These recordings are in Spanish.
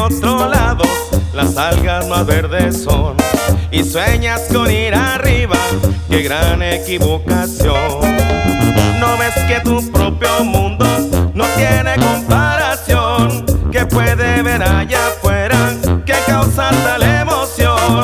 otro lado las algas más verdes son. Y sueñas con ir arriba, qué gran equivocación. No ves que tu propio mundo no tiene comparación. ¿Qué puede ver allá afuera que causa tal emoción?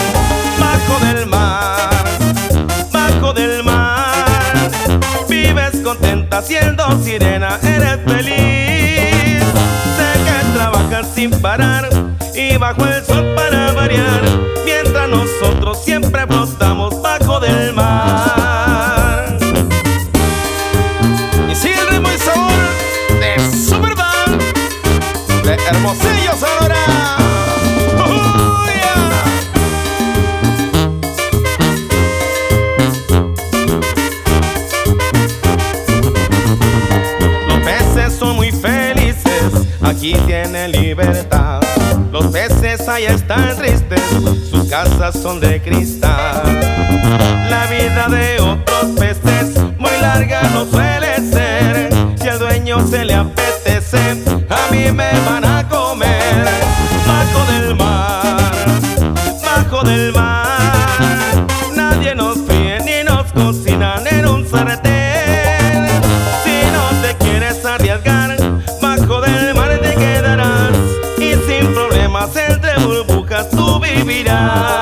Bajo del mar, vives contenta siendo sirena, eres feliz. Sé que trabajas sin parar y bajo el sol para variar, mientras nosotros siempre flotamos bajo del mar. Y sigue el ritmo y sabor de Superband de Hermosillo, Sonora. Los peces son muy felices, aquí tienen libertad. Los peces allá están tristes, sus casas son de cristal. La vida de otros peces muy larga no suele ser. Si al dueño se le apetece, a mí me van a comer. Bajo del mar, nadie nos fríe ni nos cocinan en un sartén. Si no te quieres arriesgar, bajo del mar te quedarás y sin problemas entre burbujas tú vivirás.